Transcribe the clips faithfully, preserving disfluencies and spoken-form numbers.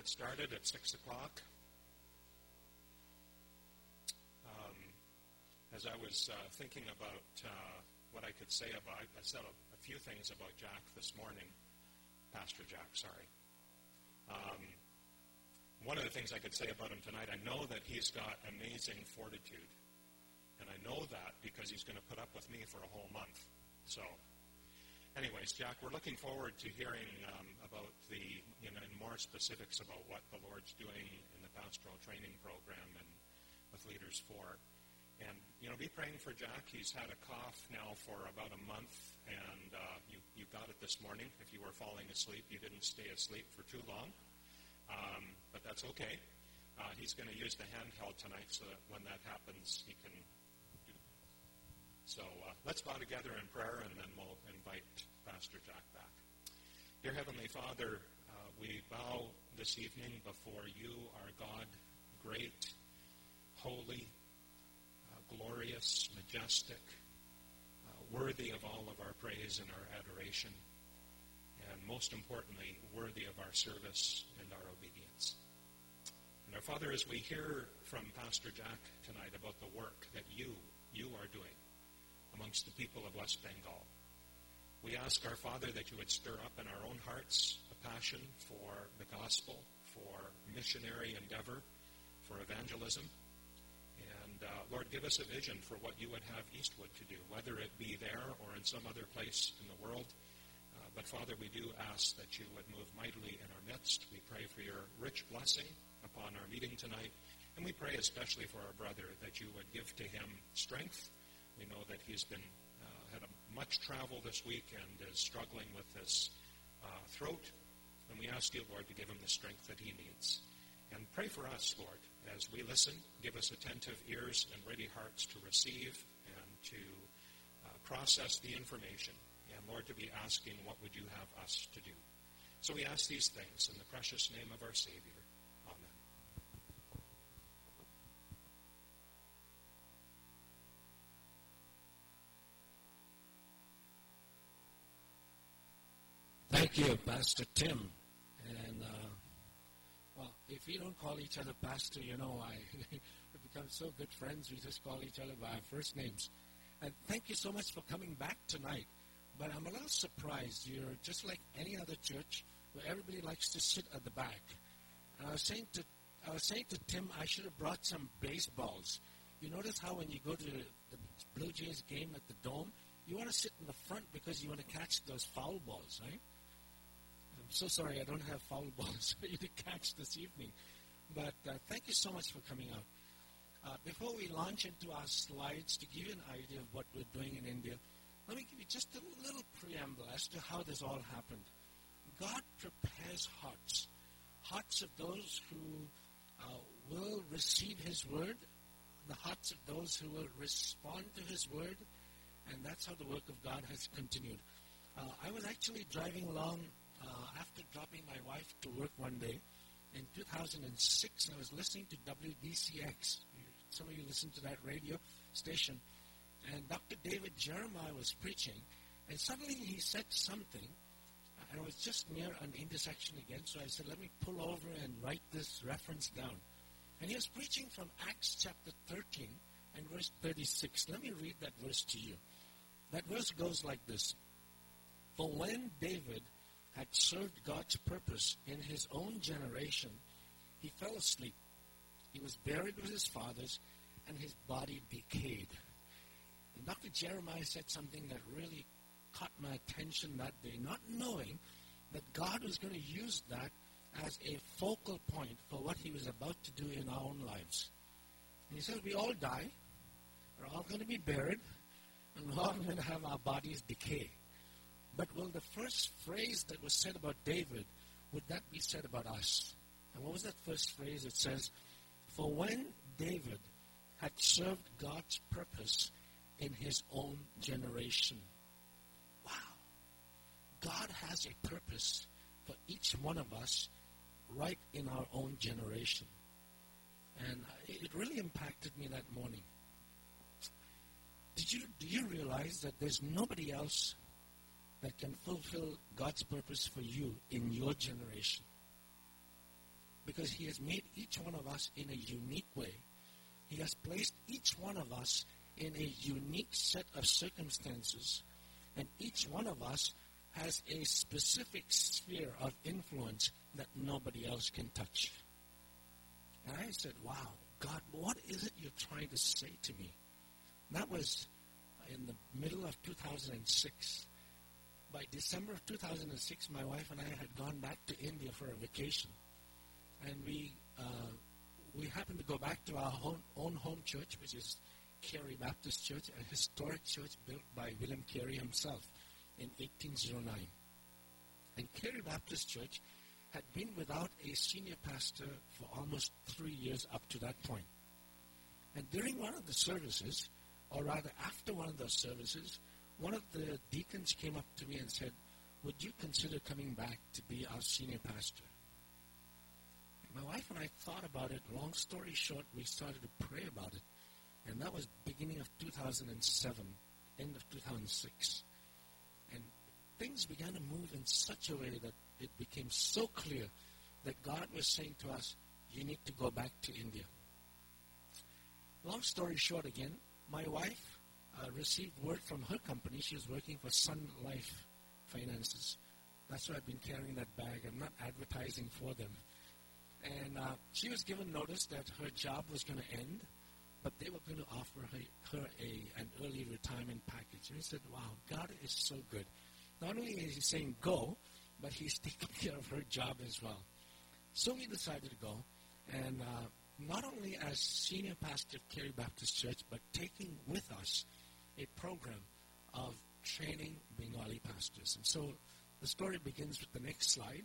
get started at six o'clock. Um, as I was uh, thinking about uh, what I could say about, I said a, a few things about Jack this morning, Pastor Jack, sorry. Um, one of the things I could say about him tonight, I know that he's got amazing fortitude. And I know that because he's going to put up with me for a whole month. So, anyways, Jack, we're looking forward to hearing um, about the, you know, more specifics about what the Lord's doing in the pastoral training program and with Leaders four. And, you know, be praying for Jack. He's had a cough now for about a month, and uh, you, you got it this morning. If you were falling asleep, you didn't stay asleep for too long. Um, but that's okay. Uh, he's going to use the handheld tonight so that when that happens, he can do that. So uh, let's bow together in prayer, and then we'll invite Pastor Jack back. Dear Heavenly Father, uh, we bow this evening before you, our God, great, holy, uh, glorious, majestic, uh, worthy of all of our praise and our adoration, and most importantly, worthy of our service and our obedience. And our Father, as we hear from Pastor Jack tonight about the work that you, you are doing amongst the people of West Bengal, we ask, our Father, that you would stir up in our own hearts a passion for the gospel, for missionary endeavor, for evangelism. And, uh, Lord, give us a vision for what you would have Eastwood to do, whether it be there or in some other place in the world. Uh, but, Father, we do ask that you would move mightily in our midst. We pray for your rich blessing upon our meeting tonight. And we pray especially for our brother, that you would give to him strength. We know that he's been uh, had a much travel this week and is struggling with his uh, throat. And we ask you, Lord, to give him the strength that he needs. And pray for us, Lord, as we listen. Give us attentive ears and ready hearts to receive and to uh, process the information. And, Lord, to be asking, what would you have us to do? So we ask these things in the precious name of our Savior. Amen. Thank you, Pastor Tim. And, uh, well, if we don't call each other Pastor, you know, I we become so good friends, we just call each other by our first names. And thank you so much for coming back tonight. But I'm a little surprised. You're just like any other church where everybody likes to sit at the back. And I was saying to I was saying to Tim, I should have brought some baseballs. You notice how when you go to the Blue Jays game at the Dome, you want to sit in the front because you want to catch those foul balls, right? I'm so sorry I don't have foul balls for you to catch this evening. But uh, thank you so much for coming out. Uh, before we launch into our slides, to give you an idea of what we're doing in India, let me give you just a little preamble as to how this all happened. God prepares hearts, hearts of those who uh, will receive his word, the hearts of those who will respond to his word, and that's how the work of God has continued. Uh, I was actually driving along uh, after dropping my wife to work one day. In two thousand six, I was listening to W D C X. Some of you listen to that radio station. And Doctor David Jeremiah was preaching, and suddenly he said something, and it was just near an intersection again, so I said, let me pull over and write this reference down. And he was preaching from Acts chapter thirteen and verse thirty-six. Let me read that verse to you. That verse goes like this. For when David had served God's purpose in his own generation, he fell asleep. He was buried with his fathers, and his body decayed. And Doctor Jeremiah said something that really caught my attention that day, not knowing that God was going to use that as a focal point for what he was about to do in our own lives. And he said, we all die, we're all going to be buried, and we're all going to have our bodies decay. But will the first phrase that was said about David, would that be said about us? And what was that first phrase? It says, for when David had served God's purpose in his own generation. Wow. God has a purpose for each one of us right in our own generation. And it really impacted me that morning. Did you, do you realize that there's nobody else that can fulfill God's purpose for you in your generation? because He has made each one of us in a unique way. He has placed each one of us in a unique set of circumstances, and each one of us has a specific sphere of influence that nobody else can touch. And I said, wow, God, what is it you're trying to say to me? That was in the middle of two thousand six. By December of two thousand six, my wife and I had gone back to India for a vacation. And we uh, we happened to go back to our own, own home church, which is Carey Baptist Church, a historic church built by William Carey himself in eighteen oh nine. And Carey Baptist Church had been without a senior pastor for almost three years up to that point. And during one of the services, or rather after one of those services, one of the deacons came up to me and said, would you consider coming back to be our senior pastor? And my wife and I thought about it. Long story short, we started to pray about it. And that was beginning of two thousand seven, end of two thousand six. And things began to move in such a way that it became so clear that God was saying to us, you need to go back to India. Long story short again, my wife uh, received word from her company. She was working for Sun Life Finances. That's why I've been carrying that bag. I'm not advertising for them. And uh, she was given notice that her job was going to end, but they were going to offer her, her a, an early retirement package. And I said, wow, God is so good. Not only is He saying go, but He's taking care of her job as well. So we decided to go, and uh, not only as senior pastor of Carey Baptist Church, but taking with us a program of training Bengali pastors. And so the story begins with the next slide.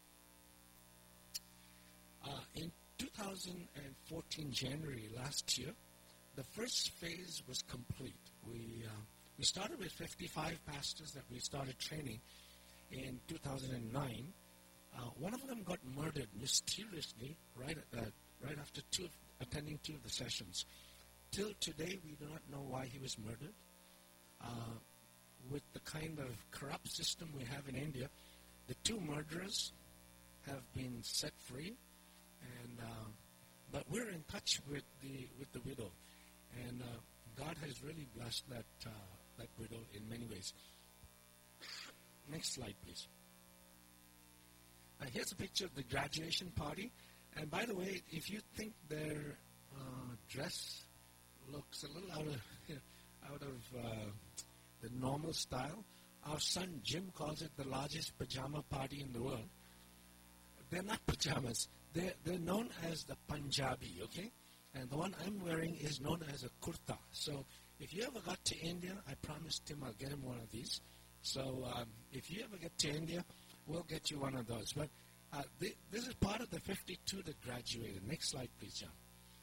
Uh, in two thousand fourteen, January last year, the first phase was complete. We uh, we started with fifty-five pastors that we started training in two thousand nine. Uh, one of them got murdered mysteriously right at, uh, right after two of, attending two of the sessions. Till today, we do not know why he was murdered. Uh, with the kind of corrupt system we have in India, the two murderers have been set free, and uh, but we're in touch with the with the widow, and uh, God has really blessed that uh, that widow in many ways. Next slide, please. Uh, here's a picture of the graduation party. And by the way, if you think their uh, dress looks a little out of you know, out of uh, the normal style, our son Jim calls it the largest pajama party in the world. They're not pajamas. They're, they're known as the Punjabi, okay? And the one I'm wearing is known as a kurta. So if you ever got to India, I promised Tim I'll get him one of these. So um, if you ever get to India, we'll get you one of those. But uh, th- this is part of the fifty-two that graduated. Next slide, please, John.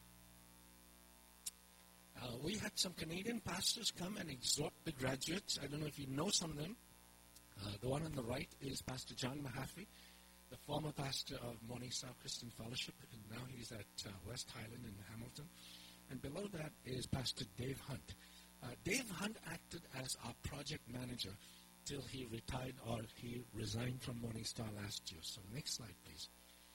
Uh, we had some Canadian pastors come and exhort the graduates. I don't know if you know some of them. Uh, the one on the right is Pastor John Mahaffey, the former pastor of Morning Star Christian Fellowship, and now he's at uh, West Highland in Hamilton. And below that is Pastor Dave Hunt. Uh, Dave Hunt acted as our project manager till he retired or he resigned from Morning Star last year. So next slide, please.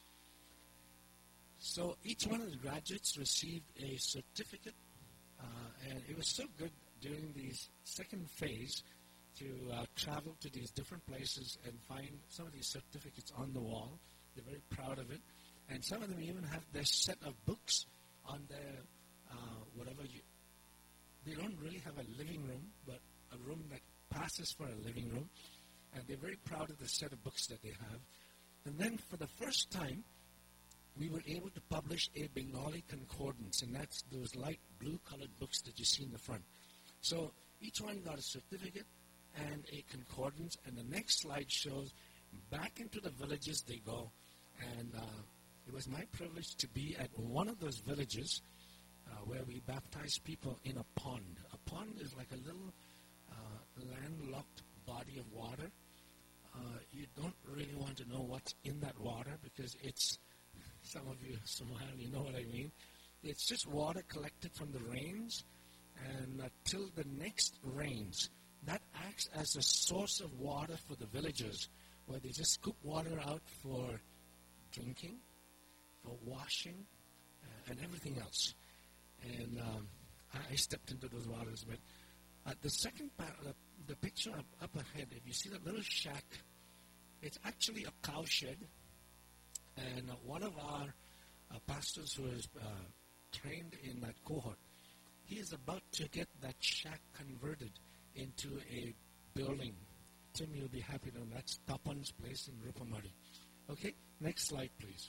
So each one of the graduates received a certificate, uh, and it was so good during the second phase to uh, travel to these different places and find some of these certificates on the wall. They're very proud of it. And some of them even have their set of books on their, uh, whatever you, they don't really have a living room, but a room that passes for a living room. And they're very proud of the set of books that they have. And then for the first time, we were able to publish a Bengali concordance, and that's those light blue-colored books that you see in the front. So each one got a certificate and a concordance, and the next slide shows back into the villages they go. And uh, it was my privilege to be at one of those villages uh, where we baptize people in a pond. A pond is like a little uh, landlocked body of water. Uh, you don't really want to know what's in that water because it's, some of you Somali know what I mean. It's just water collected from the rains, and uh, till the next rains, that acts as a source of water for the villagers, where they just scoop water out for drinking, for washing uh, and everything else. And um, I, I stepped into those waters. But uh, the second part, uh, the picture up, up ahead, if you see that little shack, it's actually a cow shed. And uh, one of our uh, pastors who is uh, trained in that cohort, he is about to get that shack converted into a building. Tim, you'll be happy to know that's Tapan's place in Rupamari. Okay, next slide, please.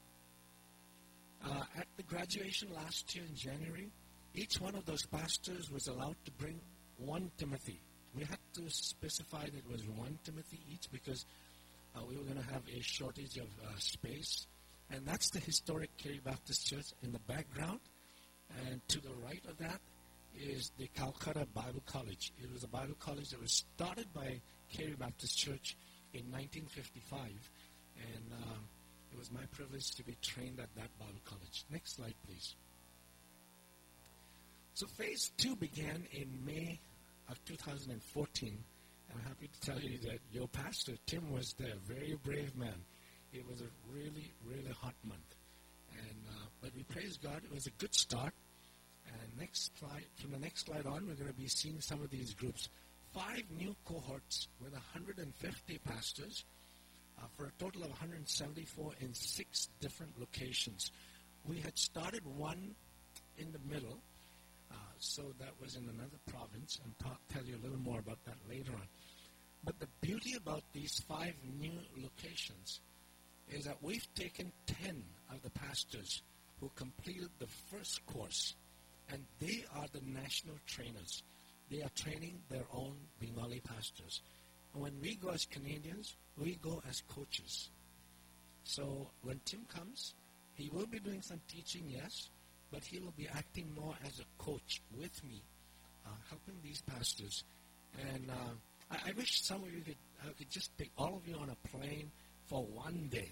Uh, at the graduation last year in January, each one of those pastors was allowed to bring one Timothy. We had to specify that it was one Timothy each because uh, we were going to have a shortage of uh, space. And that's the historic Carey Baptist Church in the background. And to the right of that is the Calcutta Bible College. It was a Bible college that was started by Carey Baptist Church in nineteen fifty-five. And um, it was my privilege to be trained at that Bible college. Next slide, please. So phase two began in May of two thousand fourteen. I'm happy to tell you that your pastor, Tim, was there. Very brave man. It was a really, really hot month. And uh, but we praise God. It was a good start. And next slide, from the next slide on, we're going to be seeing some of these groups. Five new cohorts with one hundred fifty pastors uh, for a total of one hundred seventy-four in six different locations. We had started one in the middle, uh, so that was in another province, and I'll tell you a little more about that later on. But the beauty about these five new locations is that we've taken ten of the pastors who completed the first course, and they are the national trainers. They are training their own Bengali pastors. And when we go as Canadians, we go as coaches. So when Tim comes, he will be doing some teaching, yes, but he will be acting more as a coach with me, uh, helping these pastors. And uh, I, I wish some of you could, I could just take all of you on a plane for one day.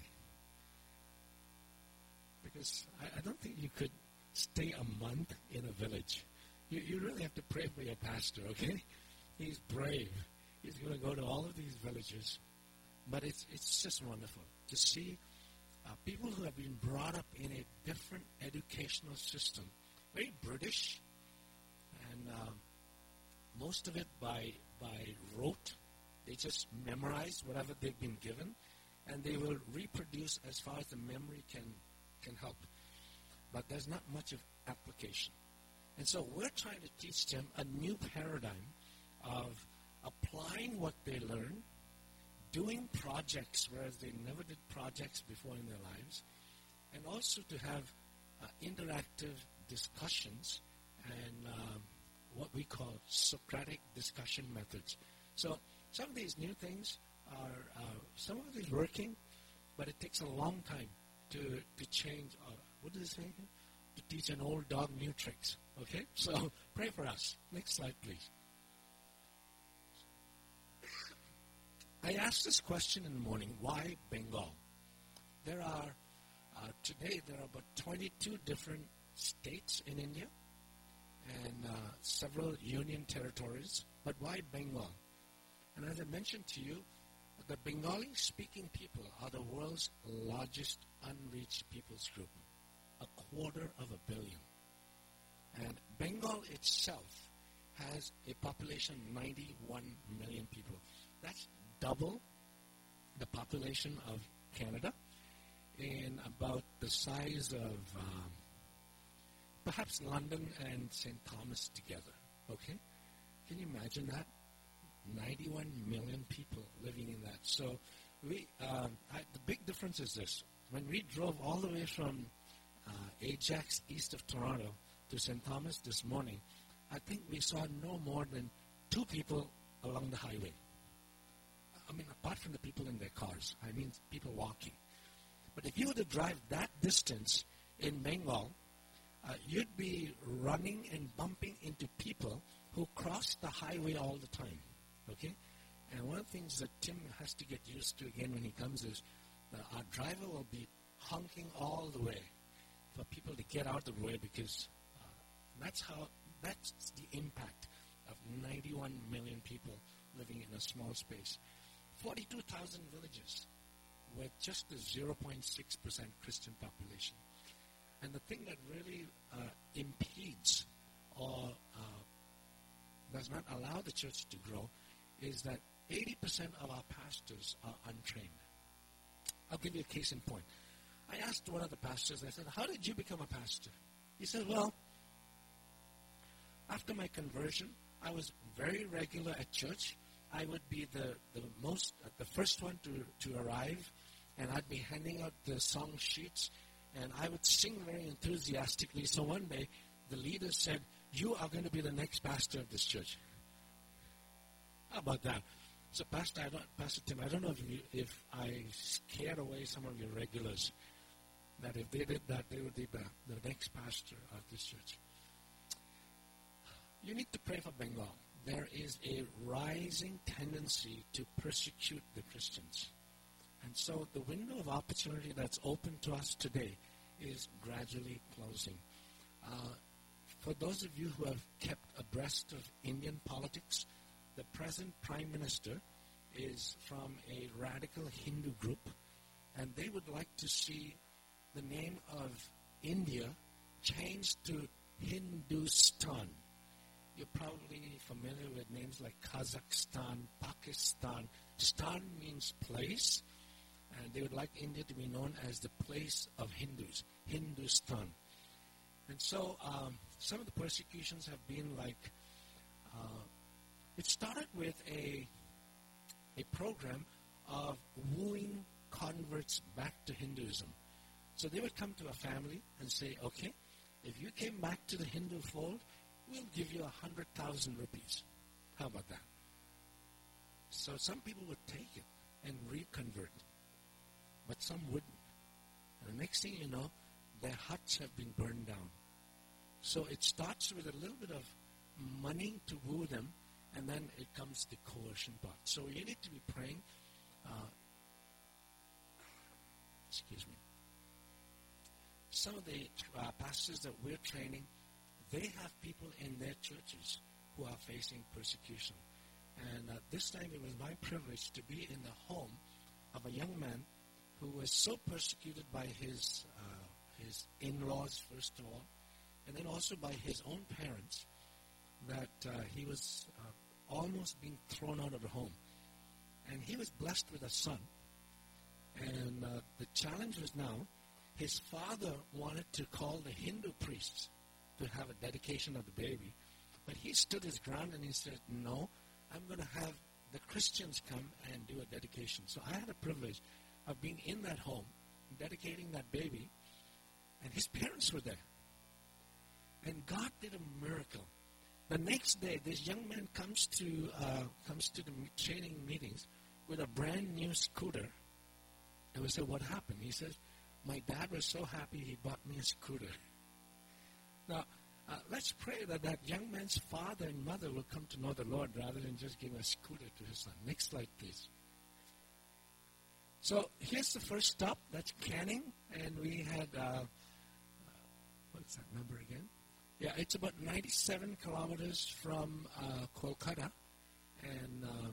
Because I, I don't think you could stay a month in a village. You, you really have to pray for your pastor, okay? He's brave. He's going to go to all of these villages. But it's it's just wonderful to see uh, people who have been brought up in a different educational system, very British, and uh, most of it by by rote. They just memorize whatever they've been given, and they will reproduce as far as the memory can can help. But there's not much of application. And so we're trying to teach them a new paradigm of applying what they learn, doing projects, whereas they never did projects before in their lives, and also to have uh, interactive discussions and um, what we call Socratic discussion methods. So some of these new things are, uh, some of it is working, but it takes a long time to, to change, uh, what does it say here? To teach an old dog new tricks. Okay? So pray for us. Next slide, please. I asked this question in the morning, why Bengal? There are, uh, today there are about twenty-two different states in India and uh, several union territories, but why Bengal? And as I mentioned to you, the Bengali-speaking people are the world's largest unreached peoples group, a quarter of a billion. And Bengal itself has a population of ninety-one million people. That's double the population of Canada and about the size of um, perhaps London and Saint Thomas together. Okay? Can you imagine that? ninety-one million people living in that. So we, um, I, the big difference is this. When we drove all the way from uh, Ajax, east of Toronto, to Saint Thomas this morning, I think we saw no more than two people along the highway. I mean, apart from the people in their cars. I mean, people walking. But if you were to drive that distance in Bengal, uh, you'd be running and bumping into people who cross the highway all the time. Okay? And one of the things that Tim has to get used to again when he comes is that our driver will be honking all the way for people to get out of the way because uh, that's how, that's the impact of ninety-one million people living in a small space. forty-two thousand villages. with just a zero point six percent Christian population. And the thing that really uh, impedes or uh, does not allow the church to grow is that eighty percent of our pastors are untrained. I'll give you a case in point. I asked one of the pastors, I said, how did you become a pastor? He said, well, after my conversion, I was very regular at church. I would be the, the most, uh, the first one to, to arrive, and I'd be handing out the song sheets, and I would sing very enthusiastically. So one day, the leader said, you are going to be the next pastor of this church. How about that? So, Pastor, I don't, Pastor Tim, I don't know if, you, if I scared away some of your regulars, that if they did that, they would be the, the next pastor of this church. You need to pray for Bengal. There is a rising tendency to persecute the Christians. And so the window of opportunity that's open to us today is gradually closing. Uh, for those of you who have kept abreast of Indian politics, the present Prime Minister is from a radical Hindu group, and they would like to see the name of India changed to Hindustan. You're probably familiar with names like Kazakhstan, Pakistan. Stan means place, and they would like India to be known as the place of Hindus, Hindustan. And so um, some of the persecutions have been like, uh, it started with a, a program of wooing converts back to Hinduism. So they would come to a family and say, okay, if you came back to the Hindu fold, we'll give you a hundred thousand rupees. How about that? So some people would take it and reconvert, but some wouldn't. And the next thing you know, their huts have been burned down. So it starts with a little bit of money to woo them, and then it comes the coercion part. So you need to be praying. Uh, excuse me. Some of the uh, pastors that we're training, they have people in their churches who are facing persecution. And uh, this time it was my privilege to be in the home of a young man who was so persecuted by his uh, his in-laws, first of all, and then also by his own parents, that uh, he was uh, almost being thrown out of the home. And he was blessed with a son. And uh, the challenge was now, his father wanted to call the Hindu priests to have a dedication of the baby. But he stood his ground and he said, no, I'm going to have the Christians come and do a dedication. So I had a privilege of being in that home, dedicating that baby, and his parents were there. And God did a miracle. The next day, this young man comes to uh, comes to the training meetings with a brand new scooter. And we said, what happened? He says, my dad was so happy he bought me a scooter. Now, uh, let's pray that that young man's father and mother will come to know the Lord rather than just give a scooter to his son. Next slide, please. So here's the first stop. That's Canning. And we had, uh, uh, what's that number again? Yeah, it's about ninety-seven kilometers from uh, Kolkata. And uh,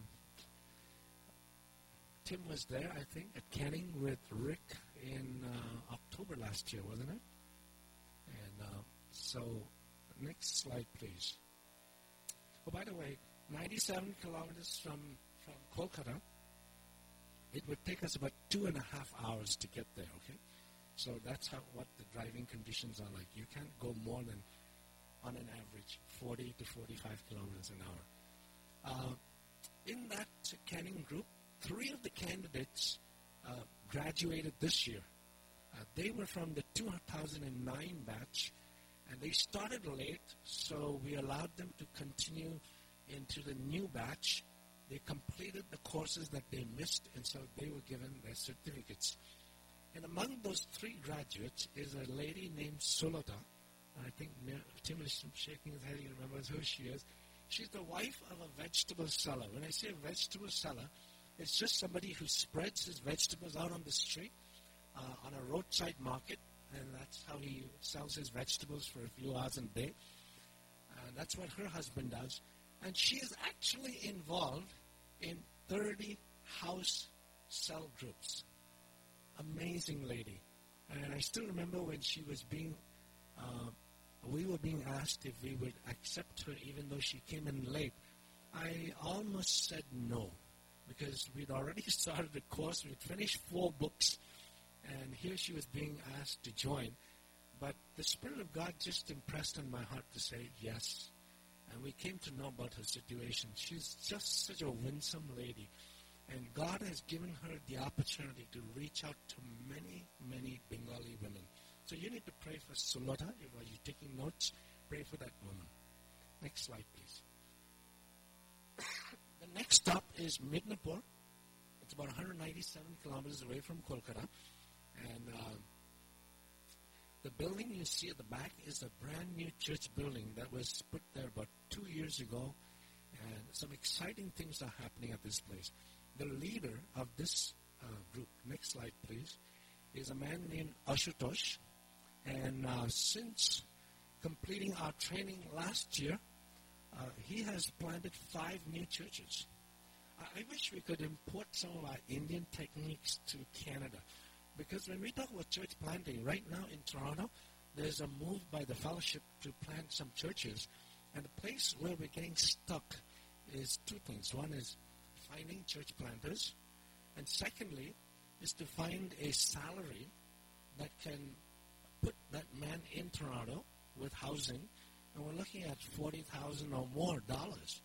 Tim was there, I think, at Canning with Rick in uh, October last year, wasn't it? And uh, so, next slide, please. Oh, by the way, ninety-seven kilometers from, from Kolkata, it would take us about two and a half hours to get there, okay? So that's how what the driving conditions are like. You can't go more than, on an average, forty to forty-five kilometers an hour. Uh, in that Canning group, three of the candidates uh, graduated this year. Uh, they were from the two thousand nine batch, and they started late, so we allowed them to continue into the new batch. They completed the courses that they missed, and so they were given their certificates. And among those three graduates is a lady named Sulata. I think Tim is shaking his head. He remembers who she is. She's the wife of a vegetable seller. When I say a vegetable seller, it's just somebody who spreads his vegetables out on the street, uh, on a roadside market, and that's how he sells his vegetables for a few hours a day. Uh, that's what her husband does. And she is actually involved in thirty house cell groups. amazing lady. And I still remember when she was being, uh, we were being asked if we would accept her even though she came in late. I almost said no, because we'd already started the course. We'd finished four books, and here she was being asked to join. But the Spirit of God just impressed on my heart to say yes. And we came to know about her situation. She's just such a winsome lady. And God has given her the opportunity to reach out to many, many Bengali women. So you need to pray for Sulota. If are you taking notes, pray for that woman. Next slide, please. The next stop is Midnapur. It's about one hundred ninety-seven kilometers away from Kolkata. And uh, the building you see at the back is a brand new church building that was put there about two years ago. And some exciting things are happening at this place. The leader of this uh, group, next slide please, is a man named Ashutosh. And uh, since completing our training last year, uh, he has planted five new churches. I, I wish we could import some of our Indian techniques to Canada. Because when we talk about church planting, right now in Toronto, there's a move by the fellowship to plant some churches. And the place where we're getting stuck is two things. One is finding church planters, and secondly is to find a salary that can put that man in Toronto with housing, and we're looking at forty thousand or more dollars.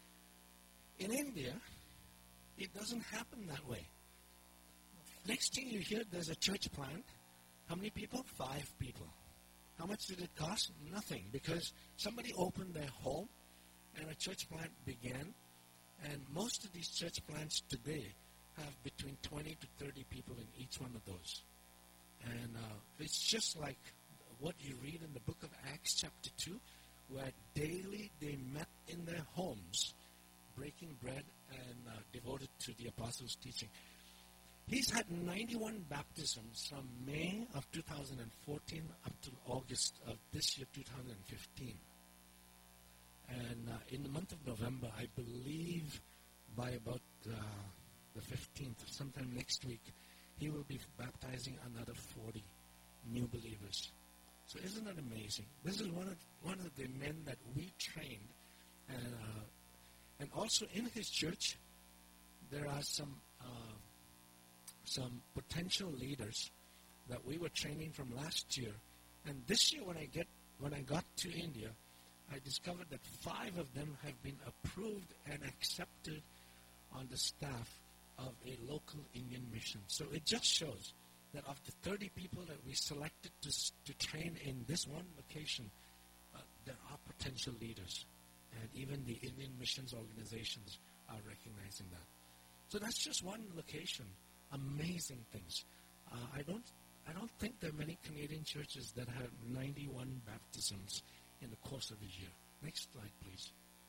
In India, it doesn't happen that way. Next thing you hear, there's a church plant. How many people? Five people. How much did it cost? Nothing, because somebody opened their home and a church plant began. And most of these church plants today have between twenty to thirty people in each one of those. And uh, it's just like what you read in the book of Acts chapter two, where daily they met in their homes, breaking bread and uh, devoted to the apostles' teaching. He's had ninety-one baptisms from May of two thousand fourteen up to August of this year, two thousand fifteen. And uh, in the month of November, I believe by about uh, the fifteenth, sometime next week, he will be baptizing another forty new believers. So isn't that amazing? This is one of one of the men that we trained. And, uh, and also in his church, there are some uh, some potential leaders that we were training from last year. And this year when I get when I got to India, I discovered that five of them have been approved and accepted on the staff of a local Indian mission. So it just shows that of the thirty people that we selected to, to train in this one location, uh, there are potential leaders. And even the Indian missions organizations are recognizing that. So that's just one location. Amazing things. Uh, I don't I don't think there are many Canadian churches that have ninety-one baptisms in the course of a year. Next slide, please.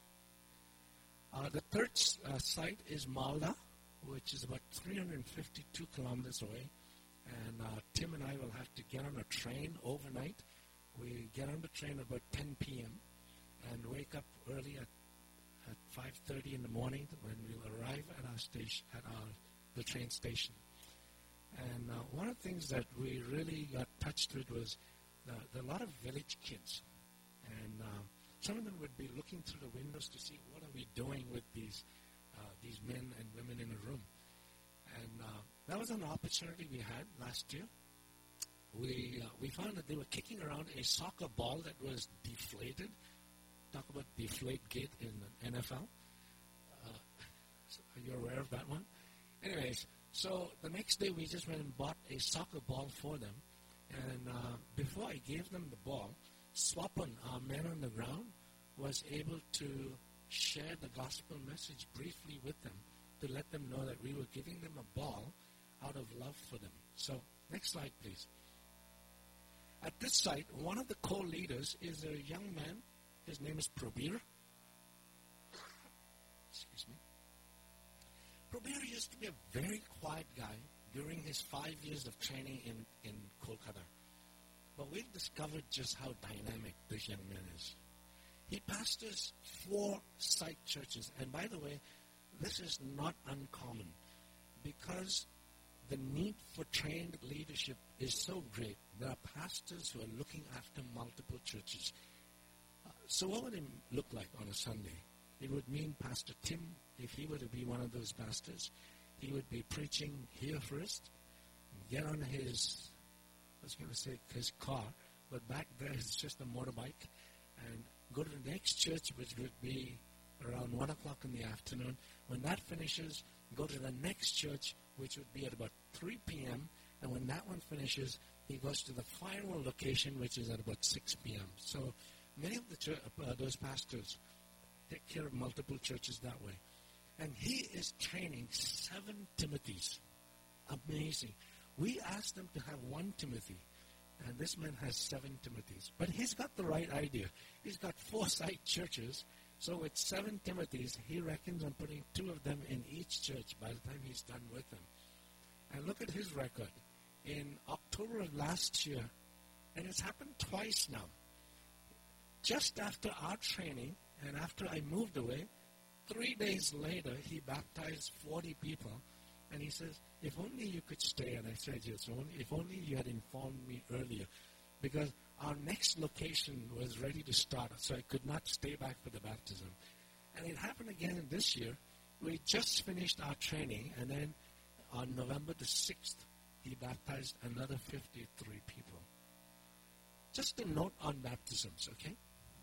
Uh, the third uh, site is Malda, which is about three hundred fifty-two kilometers away. And uh, Tim and I will have to get on a train overnight. We get on the train about ten p.m. and wake up early at, at five thirty in the morning when we'll arrive at our station, at our the train station. And uh, one of the things that we really got touched with was uh, there are a lot of village kids. And uh, some of them would be looking through the windows to see what are we doing with these uh, these men and women in a room. And uh, that was an opportunity we had last year. We uh, we found that they were kicking around a soccer ball that was deflated. Talk about Deflategate in the N F L. Uh, so are you aware of that one? Anyways, so the next day we just went and bought a soccer ball for them. And uh, before I gave them the ball, Swapan, our man on the ground, was able to share the gospel message briefly with them to let them know that we were giving them a ball out of love for them. So, next slide, please. At this site, one of the co-leaders is a young man. His name is Prabir. Excuse me. Prabir used to be a very quiet guy during his five years of training in, in Kolkata. But we've discovered just how dynamic this young man is. He pastors four site churches. And by the way, this is not uncommon because the need for trained leadership is so great. There are pastors who are looking after multiple churches. Uh, so what would it look like on a Sunday? It would mean Pastor Tim, if he were to be one of those pastors, he would be preaching here first, get on his, I was going to say his car, but back there it's just a motorbike, and go to the next church, which would be around one o'clock in the afternoon. When that finishes, go to the next church, which would be at about three p.m., and when that one finishes, he goes to the final location, which is at about six p.m. So many of the chur- uh, those pastors take care of multiple churches that way. And he is training seven Timothys. Amazing. We asked them to have one Timothy, and this man has seven Timothys. But he's got the right idea. He's got four site churches, so with seven Timothys, he reckons on putting two of them in each church by the time he's done with them. And look at his record. In October of last year, and it's happened twice now, just after our training and after I moved away, three days later, he baptized forty people. And he says, if only you could stay. And I said, yes, only, if only you had informed me earlier. Because our next location was ready to start, so I could not stay back for the baptism. And it happened again this year. We just finished our training, and then on November the sixth, he baptized another fifty-three people. Just a note on baptisms, okay?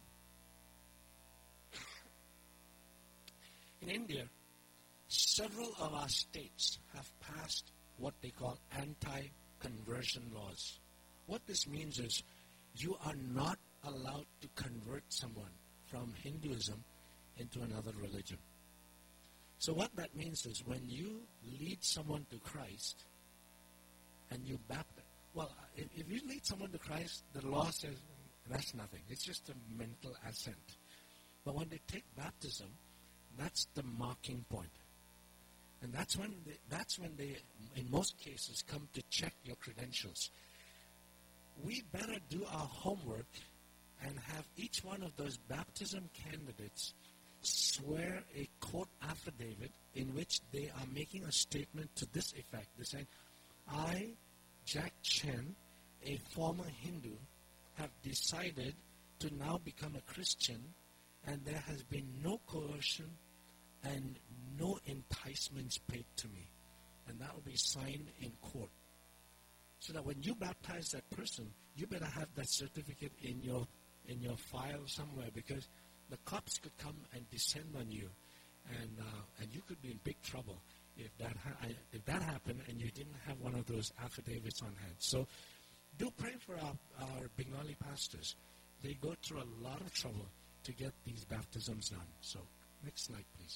In India, several of our states have passed what they call anti-conversion laws. What this means is you are not allowed to convert someone from Hinduism into another religion. So what that means is when you lead someone to Christ and you baptize, well, if, if you lead someone to Christ, the law says that's nothing. It's just a mental assent. But when they take baptism, that's the marking point. And that's when they, that's when they, in most cases, come to check your credentials. We better do our homework and have each one of those baptism candidates swear a court affidavit in which they are making a statement to this effect. They're saying, I, Jack Chen, a former Hindu, have decided to now become a Christian, and there has been no coercion and no enticements paid to me. And that will be signed in court. So that when you baptize that person, you better have that certificate in your in your file somewhere, because the cops could come and descend on you, and uh, and you could be in big trouble if that ha- if that happened and you didn't have one of those affidavits on hand. So do pray for our, our Bengali pastors. They go through a lot of trouble to get these baptisms done. So next slide, please.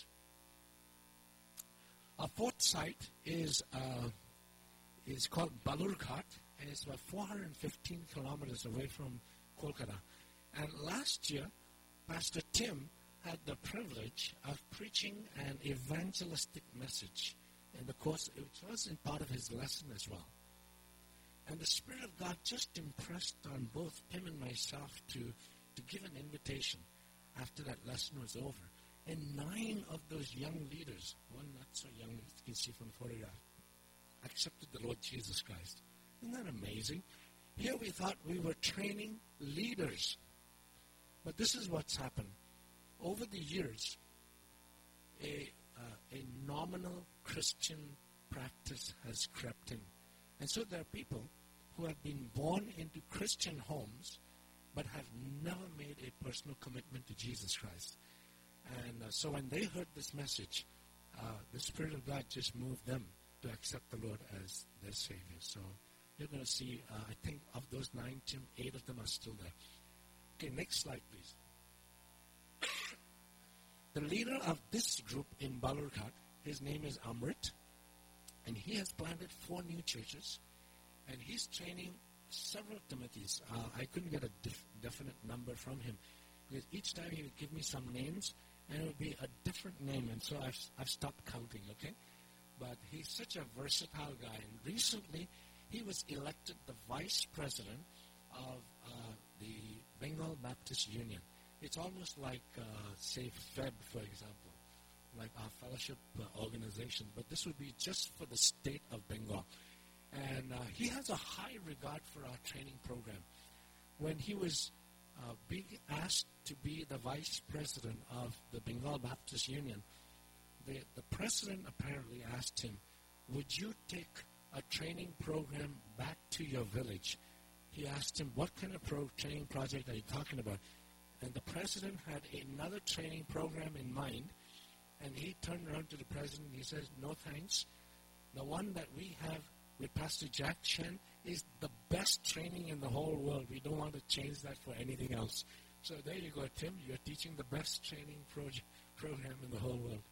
Our fourth site is uh, is called Balurghat, and it's about four hundred fifteen kilometers away from Kolkata. And last year, Pastor Tim had the privilege of preaching an evangelistic message in the course, which was in part of his lesson as well. And the Spirit of God just impressed on both him and myself to, to give an invitation after that lesson was over. And nine of those young leaders, one not so young, you can see from the photograph, accepted the Lord Jesus Christ. Isn't that amazing? Here we thought we were training leaders. But this is what's happened. Over the years, a, uh, a nominal Christian practice has crept in. And so there are people who have been born into Christian homes but have never made a personal commitment to Jesus Christ. And uh, so when they heard this message, uh, the Spirit of God just moved them to accept the Lord as their Savior. So you're going to see, uh, I think of those nine, Tim, eight of them are still there. Okay, next slide, please. The leader of this group in Balurghat, his name is Amrit, and he has planted four new churches, and he's training several Timothys. Uh, I couldn't get a def- definite number from him, because each time he would give me some names, and it would be a different name, and so I've, I've stopped counting, okay? But he's such a versatile guy, and recently he was elected the vice president of uh, the Bengal Baptist Union. It's almost like, uh, say, F E B, for example. like our fellowship uh, organization, but this would be just for the state of Bengal. And uh, he has a high regard for our training program. When he was uh, being asked to be the vice president of the Bengal Baptist Union, the, the president apparently asked him, would you take a training program back to your village? He asked him, what kind of pro- training project are you talking about? And the president had another training program in mind, and he turned around to the president and he says, no thanks. The one that we have with Pastor Jack Chen is the best training in the whole world. We don't want to change that for anything else. So there you go, Tim. You're teaching the best training project, program in the whole world.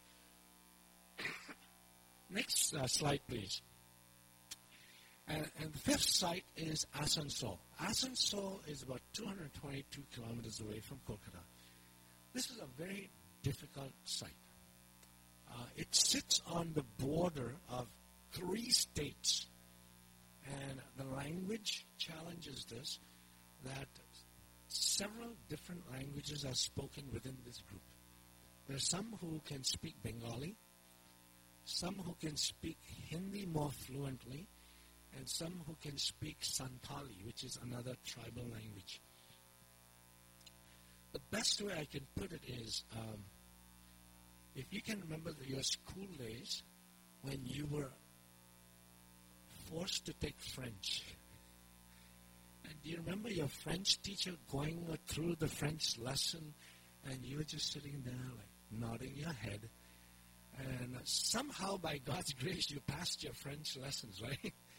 Next uh, slide, please. And, and the fifth site is Asansol. Asansol is about two hundred twenty-two kilometers away from Kolkata. This is a very difficult site. Uh, it sits on the border of three states. And the language challenges this, that several different languages are spoken within this group. There are some who can speak Bengali, some who can speak Hindi more fluently, and some who can speak Santali, which is another tribal language. The best way I can put it is, um, if you can remember the, your school days when you were forced to take French. And do you remember your French teacher going through the French lesson and you were just sitting there like nodding your head, and somehow by God's grace you passed your French lessons, right?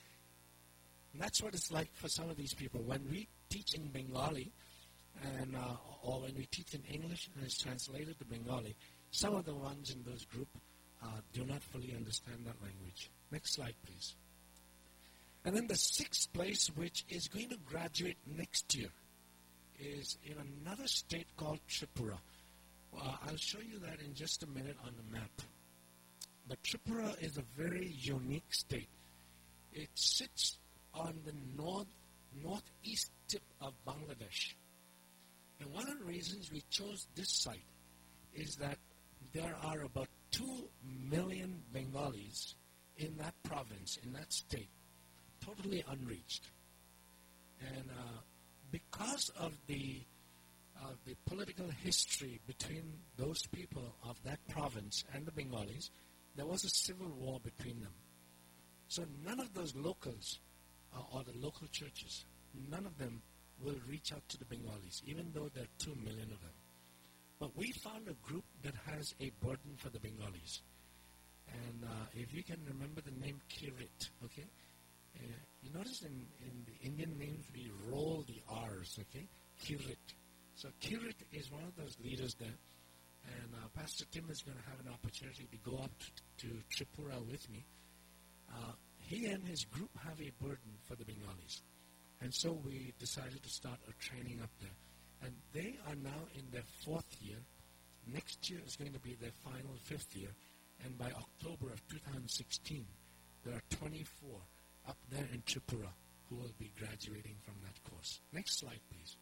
And that's what it's like for some of these people. When we teach in Bengali, and uh, or when we teach in English and it's translated to Bengali, some of the ones in those group uh, do not fully understand that language. Next slide, please. And then the sixth place, which is going to graduate next year, is in another state called Tripura. Uh, I'll show you that in just a minute on the map. But Tripura is a very unique state. It sits on the north northeast tip of Bangladesh. And one of the reasons we chose this site is that there are about two million Bengalis in that province, in that state, totally unreached. And uh, because of the uh, the political history between those people of that province and the Bengalis, there was a civil war between them. So none of those locals, uh, or the local churches, none of them will reach out to the Bengalis, even though there are two million of them. But we found a group that has a burden for the Bengalis. And uh, if you can remember the name Kirit, okay? Uh, you notice in, in the Indian names we roll the R's, okay? Kirit. So Kirit is one of those leaders there. And uh, Pastor Tim is going to have an opportunity to go up to, to Tripura with me. Uh, he and his group have a burden for the Bengalis. And so we decided to start a training up there. And they are now in their fourth year. Next year is going to be their final fifth year. And by October of two thousand sixteen, there are twenty-four up there in Tripura who will be graduating from that course. Next slide, please.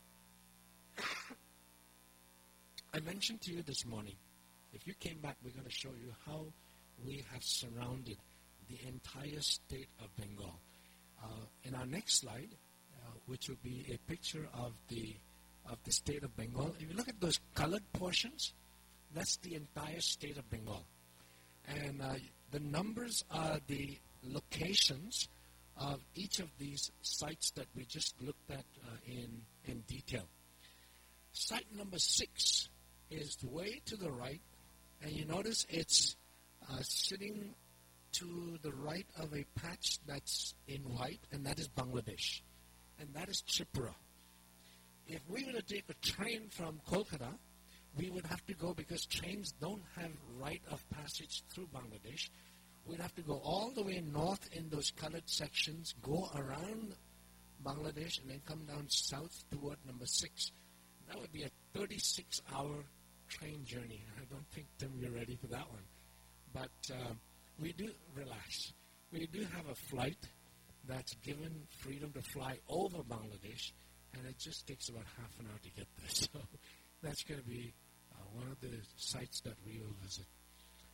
I mentioned to you this morning, if you came back, we're going to show you how we have surrounded the entire state of Bengal. Uh, in our next slide, uh, which will be a picture of the of the state of Bengal, if you look at those colored portions, that's the entire state of Bengal. And uh, the numbers are the locations of each of these sites that we just looked at uh, in, in detail. Site number six is way to the right, and you notice it's uh, sitting to the right of a patch that's in white, and that is Bangladesh, and that is Tripura. If we were to take a train from Kolkata, we would have to go, because trains don't have right of passage through Bangladesh, we'd have to go all the way north in those colored sections, go around Bangladesh, and then come down south toward number six. That would be a thirty-six hour train journey. I don't think, Tim, you're ready for that one. But uh, we do relax. We do have a flight that's given freedom to fly over Bangladesh, and it just takes about half an hour to get there. So that's going to be uh, one of the sites that we will visit.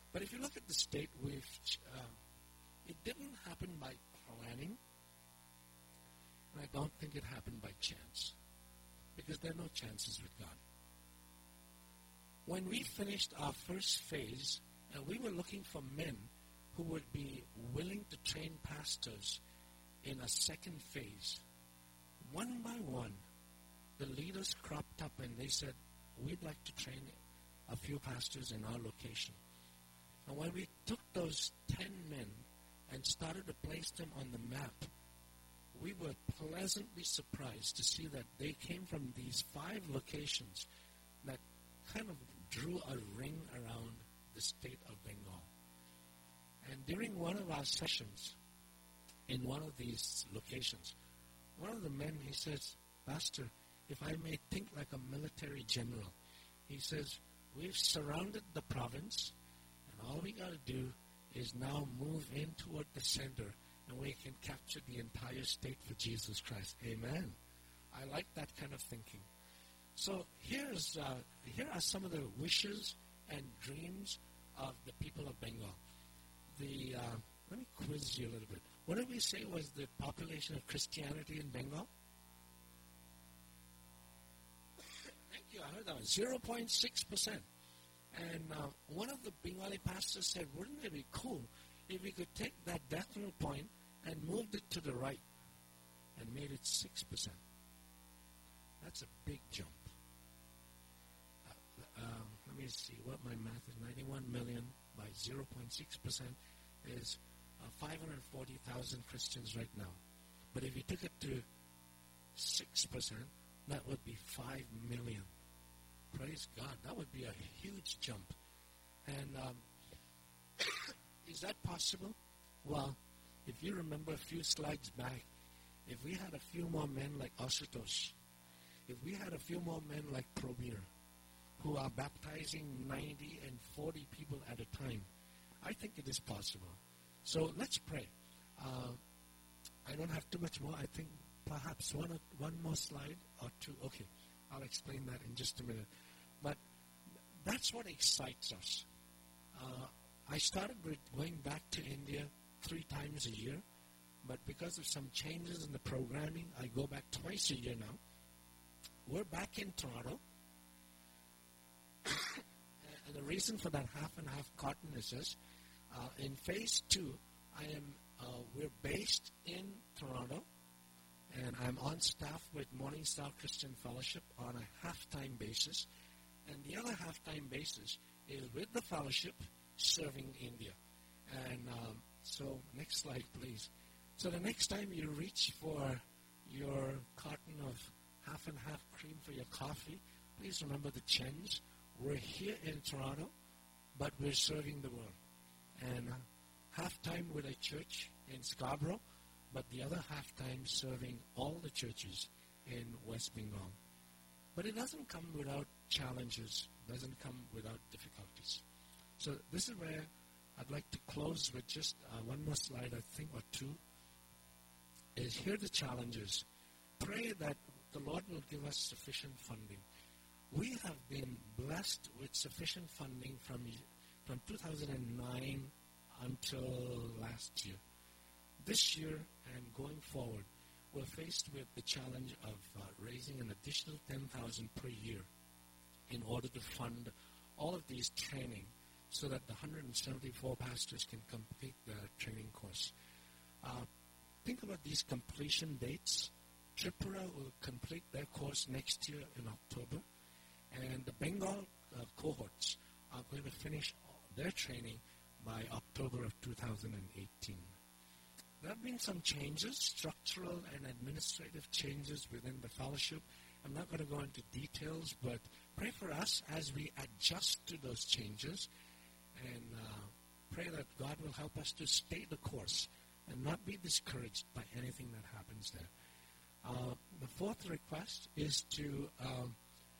But if you look at the state, we've, um, it didn't happen by planning, and I don't think it happened by chance, because there are no chances with God. When we finished our first phase, and we were looking for men who would be willing to train pastors in a second phase, one by one, the leaders cropped up and they said, we'd like to train a few pastors in our location. And when we took those ten men and started to place them on the map, we were pleasantly surprised to see that they came from these five locations that kind of drew a ring around the state of Bengal. And during one of our sessions in one of these locations, one of the men, he says, Pastor, if I may think like a military general, he says, we've surrounded the province, and all we got to do is now move in toward the center, and we can capture the entire state for Jesus Christ. Amen. I like that kind of thinking. So here's uh, here are some of the wishes and dreams of the people of Bengal. The uh, let me quiz you a little bit. What did we say was the population of Christianity in Bengal? Thank you. I heard that one. zero point six percent. And uh, one of the Bengali pastors said, wouldn't it be cool if we could take that decimal point and moved it to the right and made it six percent? That's a big jump. Uh, um, let me see what my math is. ninety-one million by zero point six percent is uh, five hundred forty thousand Christians right now. But if you took it to six percent, that would be five million. Praise God. That would be a huge jump. And um, is that possible? Well, if you remember a few slides back, if we had a few more men like Asutosh, if we had a few more men like Probir, who are baptizing ninety and forty people at a time, I think it is possible. So let's pray. Uh, I don't have too much more. I think perhaps one or, one more slide or two. Okay, I'll explain that in just a minute. But that's what excites us. Uh, I started with going back to India three times a year, but because of some changes in the programming, I go back twice a year now. We're back in Toronto. And the reason for that half and half cotton is this. Uh, in phase two, I am uh, we're based in Toronto, and I'm on staff with Morning Star Christian Fellowship on a half-time basis. And the other half-time basis is with the fellowship serving India. And um, so next slide, please. So the next time you reach for your carton of half and half cream for your coffee, please remember the change. We're here in Toronto, but we're serving the world. And uh, half-time with a church in Scarborough, but the other half-time serving all the churches in West Bengal. But it doesn't come without challenges, doesn't come without difficulties. So this is where I'd like to close with just uh, one more slide, I think, or two, is here are the challenges. Pray that the Lord will give us sufficient funding. We have been blessed with sufficient funding from, from two thousand nine until last year. This year and going forward, we're faced with the challenge of uh, raising an additional ten thousand dollars per year in order to fund all of these training so that the one hundred seventy-four pastors can complete the training course. Uh, think about these completion dates. Tripura will complete their course next year in October, and the Bengal uh, cohorts are going to finish their training by October of two thousand eighteen. There have been some changes, structural and administrative changes within the fellowship. I'm not going to go into details, but pray for us as we adjust to those changes, and uh, pray that God will help us to stay the course and not be discouraged by anything that happens there. Uh, the fourth request is to, um,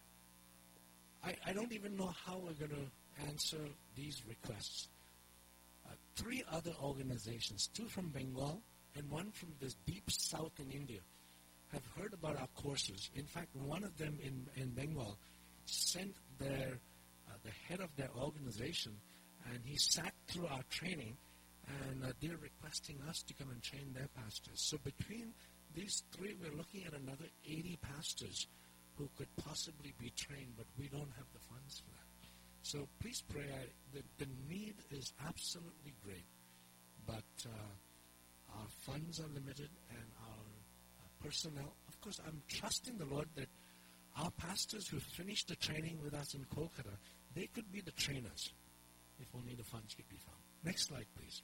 I, I don't even know how we're going to answer these requests. Uh, three other organizations, two from Bengal and one from the deep south in India, have heard about our courses. In fact, one of them in, in Bengal sent their uh, the head of their organization and he sat through our training, and uh, they're requesting us to come and train their pastors. So between these three, we're looking at another eighty pastors who could possibly be trained, but we don't have the funds for that. So please pray. I, the, the need is absolutely great, but uh, our funds are limited and our uh, personnel. Of course, I'm trusting the Lord that our pastors who finished the training with us in Kolkata, they could be the trainers if only the funds could be found. Next slide, please.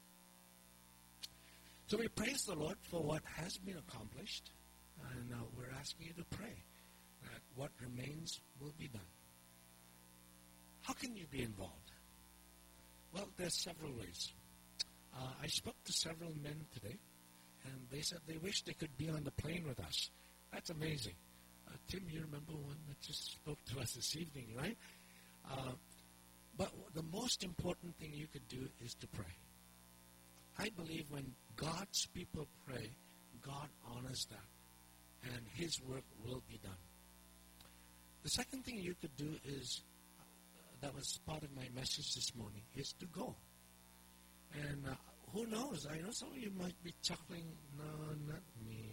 So we praise the Lord for what has been accomplished, and uh, we're asking you to pray that what remains will be done. How can you be involved? Well, there's several ways. Uh, I spoke to several men today, and they said they wish they could be on the plane with us. That's amazing. Uh, Tim, you remember one that just spoke to us this evening, right? Uh, but the most important thing you could do is to pray. I believe when God's people pray, God honors that, and His work will be done. The second thing you could do is, uh, that was part of my message this morning, is to go. And uh, who knows? I know some of you might be chuckling, no, not me.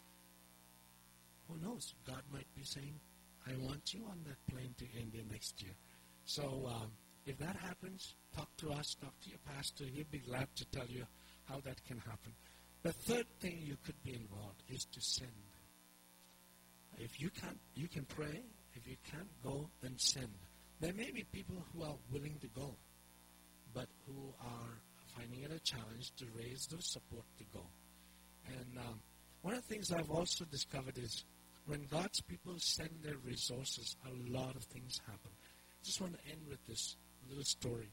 Who knows? God might be saying, I want you on that plane to India next year. So um, if that happens, talk to us, talk to your pastor. He'll be glad to tell you how that can happen. The third thing you could be involved is to send. If you can't, you can pray. If you can't go, then send. There may be people who are willing to go, but who are finding it a challenge to raise the support to go. And um, one of the things I've also discovered is when God's people send their resources, a lot of things happen. I just want to end with this little story.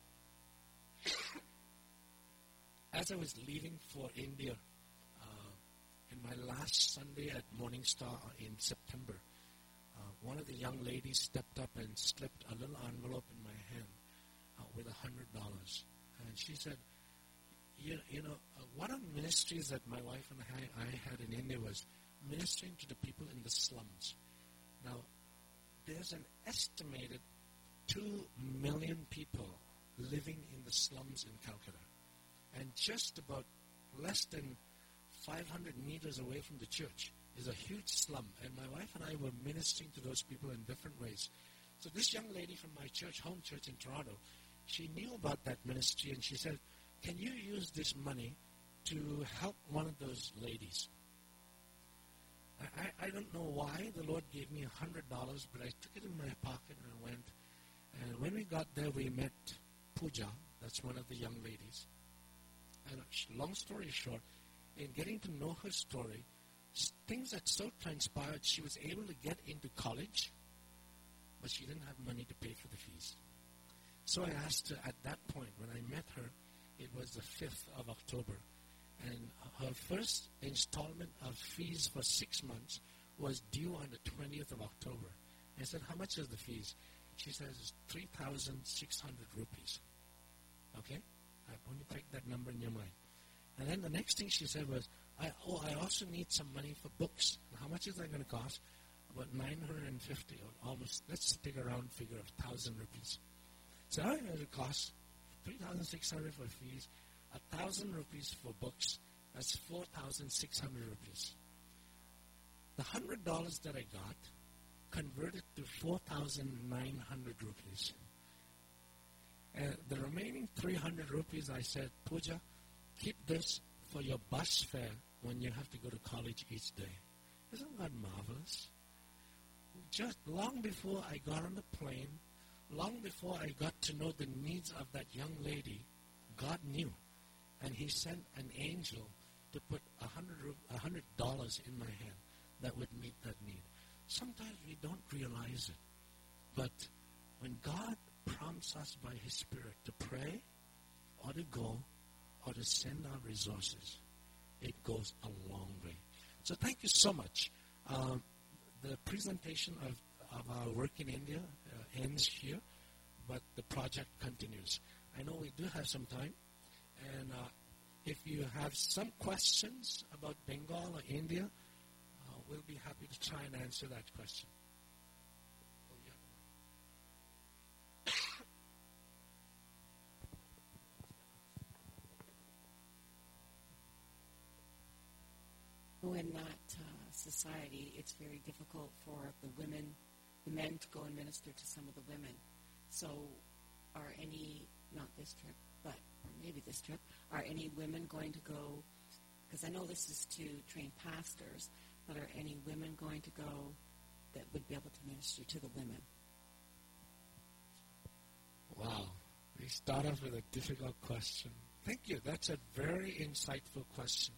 As I was leaving for India, uh, in my last Sunday at Morning Star in September, uh, one of the young ladies stepped up and slipped a little envelope in my hand uh, with one hundred dollars. And she said, you, you know, uh, one of the ministries that my wife and I, I had in India was ministering to the people in the slums. Now, there's an estimated two million people living in the slums in Calcutta. And just about less than five hundred meters away from the church is a huge slum. And my wife and I were ministering to those people in different ways. So this young lady from my church, home church in Toronto, she knew about that ministry, and she said, can you use this money to help one of those ladies? I, I don't know why the Lord gave me one hundred dollars, but I took it in my pocket and I went. And when we got there, we met Pooja. That's one of the young ladies. And long story short, in getting to know her story, things had so transpired, she was able to get into college, but she didn't have money to pay for the fees. So I asked her at that point, when I met her, it was the fifth of October, and her first installment of fees for six months was due on the twentieth of October. I said, how much is the fees? She says, it's three thousand six hundred rupees. Okay? I want to take that number in your mind. And then the next thing she said was, I, oh, I also need some money for books. How much is that going to cost? About nine hundred fifty, or almost, let's take a round figure of one thousand rupees. So how much does it cost? three thousand six hundred for fees, one thousand rupees for books. That's four thousand six hundred rupees. The one hundred dollars that I got converted to four thousand nine hundred rupees. And the remaining three hundred rupees, I said, Pooja, keep this for your bus fare when you have to go to college each day. Isn't that marvelous? Just long before I got on the plane, long before I got to know the needs of that young lady, God knew. And He sent an angel to put a hundred a hundred dollars in my hand that would meet that need. Sometimes we don't realize it. But when God prompts us by His Spirit to pray or to go or to send our resources, it goes a long way. So thank you so much. Um, the presentation of, of our work in India uh, ends here, but the project continues. I know we do have some time, and uh, if you have some questions about Bengal or India, uh, we'll be happy to try and answer that question. in that uh, society, it's very difficult for the women, the men to go and minister to some of the women. So are any, not this trip, but or maybe this trip, are any women going to go, because I know this is to train pastors, but are any women going to go that would be able to minister to the women? Wow. We start off with a difficult question. Thank you. That's a very insightful question.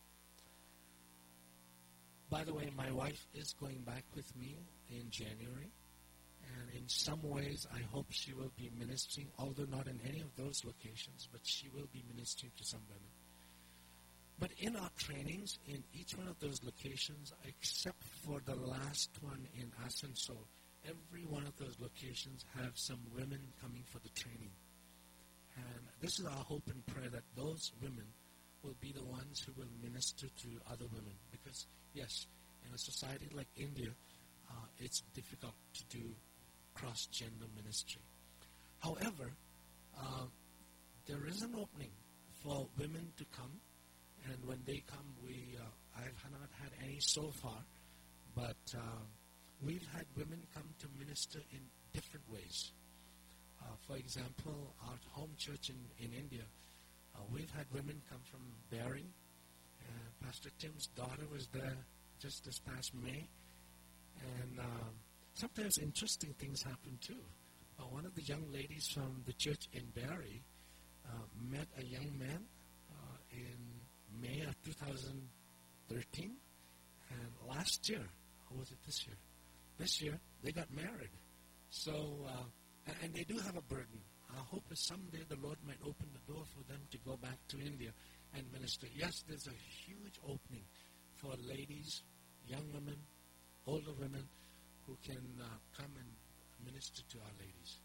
By the way, my wife is going back with me in January, and in some ways I hope she will be ministering, although not in any of those locations, but she will be ministering to some women. But in our trainings, in each one of those locations, except for the last one in Asansol, every one of those locations have some women coming for the training. And this is our hope and prayer that those women will be the ones who will minister to other women. Because, yes, in a society like India, uh, it's difficult to do cross-gender ministry. However, uh, there is an opening for women to come. And when they come, we uh, I've not had any so far, but uh, we've had women come to minister in different ways. Uh, for example, our home church in, in India, uh, we've had women come from Barrie. Uh, Pastor Tim's daughter was there just this past May. And uh, sometimes interesting things happen too. Uh, one of the young ladies from the church in Barrie uh, met a young man uh, in May of two thousand thirteen. And last year, or was it this year? This year, they got married. So, uh, and, and they do have a burden. Our hope is someday the Lord might open the door for them to go back to India and minister. Yes, there's a huge opening for ladies, young women, older women, who can uh, come and minister to our ladies.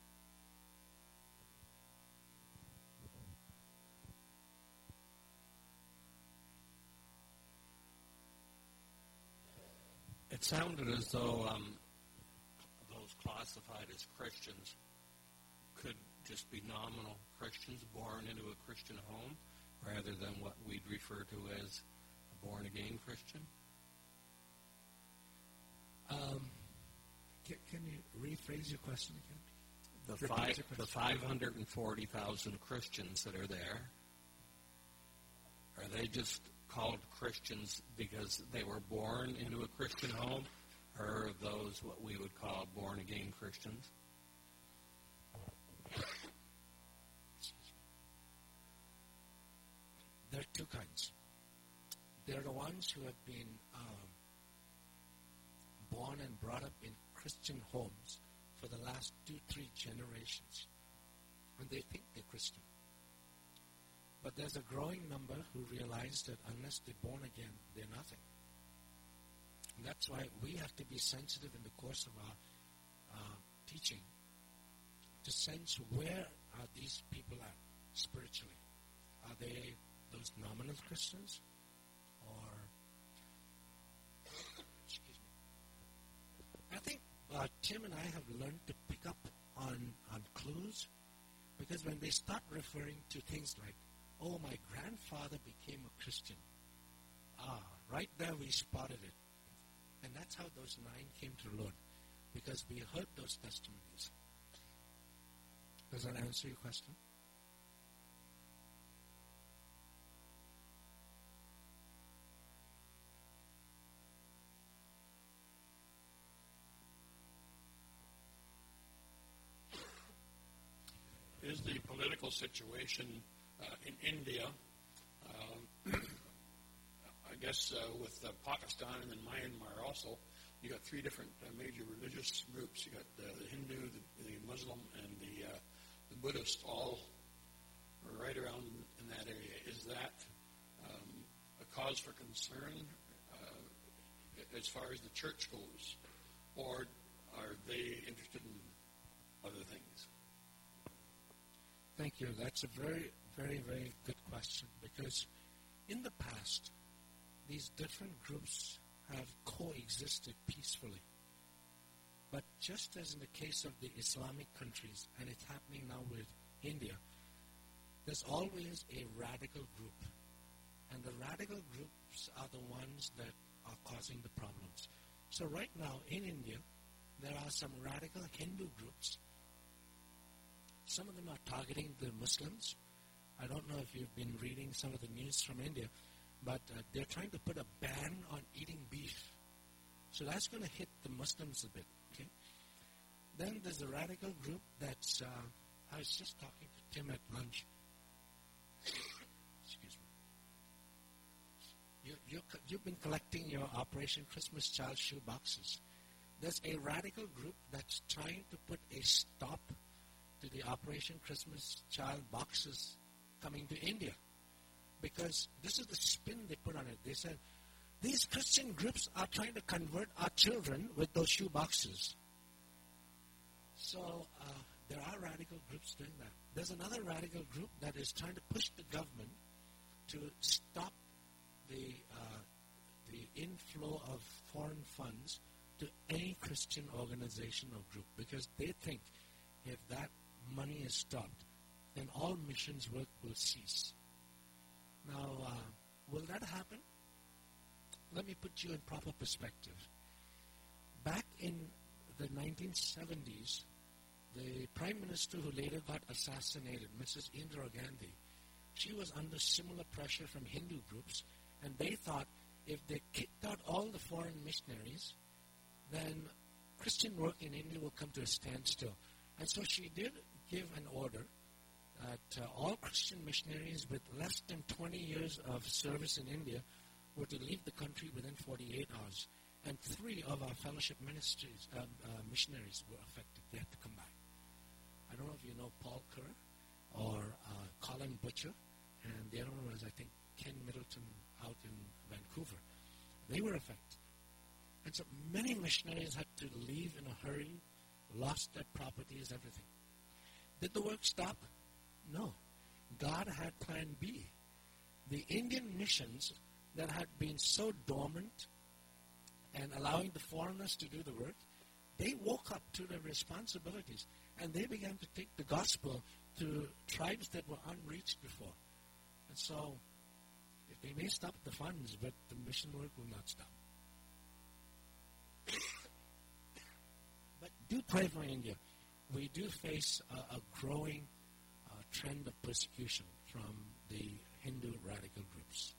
It sounded as though um, those classified as Christians could just be nominal Christians born into a Christian home rather than what we'd refer to as a born-again Christian. Um, can, can you rephrase your question again? The, five, the five hundred forty thousand Christians that are there, are they just called Christians because they were born into a Christian home, or are those what we would call born-again Christians? There are two kinds. There are the ones who have been um, born and brought up in Christian homes for the last two, three generations, and they think they're Christian. But there's a growing number who realize that unless they're born again, they're nothing. And that's why we have to be sensitive in the course of our uh, teaching to sense where are these people at spiritually. Are they those nominal Christians? Or, excuse me. I think uh, Tim and I have learned to pick up on, on clues, because when they start referring to things like, oh, my grandfather became a Christian. Ah, right there we spotted it. And that's how those nine came to the Lord, because we heard those testimonies. Does that answer your question? Is the political situation uh, in India, uh, I guess uh, with uh, Pakistan and then Myanmar also, you got three different uh, major religious groups. You got uh, the Hindu, the, the Muslim, and the uh, the Buddhist, all right around in that area. Is that um, a cause for concern uh, as far as the church goes, or are they interested in other things? Thank you. That's a very, very, very good question, because in the past, these different groups have coexisted peacefully. But just as in the case of the Islamic countries, and it's happening now with India, there's always a radical group. And the radical groups are the ones that causing the problems. So right now in India, there are some radical Hindu groups. Some of them are targeting the Muslims. I don't know if you've been reading some of the news from India, but uh, they're trying to put a ban on eating beef. So that's going to hit the Muslims a bit. Okay. Then there's a radical group that's, uh, I was just talking to Tim at lunch. Excuse me. You, you, you've been collecting your Operation Christmas Child shoe boxes. There's a radical group that's trying to put a stop to the Operation Christmas Child boxes coming to India. Because this is the spin they put on it. They said, these Christian groups are trying to convert our children with those shoe boxes. So uh, there are radical groups doing that. There's another radical group that is trying to push the government to stop the uh, the inflow of foreign funds to any Christian organization or group, because they think if that money is stopped, then all missions work will cease. Now, uh, will that happen? Let me put you in proper perspective. Back in the nineteen seventies, the Prime Minister who later got assassinated, Missus Indira Gandhi, she was under similar pressure from Hindu groups, and they thought if they kicked out all the foreign missionaries, then Christian work in India will come to a standstill. And so she did give an order that uh, all Christian missionaries with less than twenty years of service in India were to leave the country within forty-eight hours. And three of our fellowship ministries, um, uh, missionaries were affected. They had to come back. I don't know if you know Paul Kerr or uh, Colin Butcher, and the other one was, I think, Ken Middleton out in Vancouver. They were affected. And so many missionaries had to leave in a hurry, lost their properties, everything. Did the work stop? No. God had plan B. The Indian missions that had been so dormant and allowing the foreigners to do the work, they woke up to their responsibilities and they began to take the gospel to tribes that were unreached before. And so, if they may stop the funds, but the mission work will not stop. But do pray for India. We do face a, a growing uh, trend of persecution from the Hindu radical groups.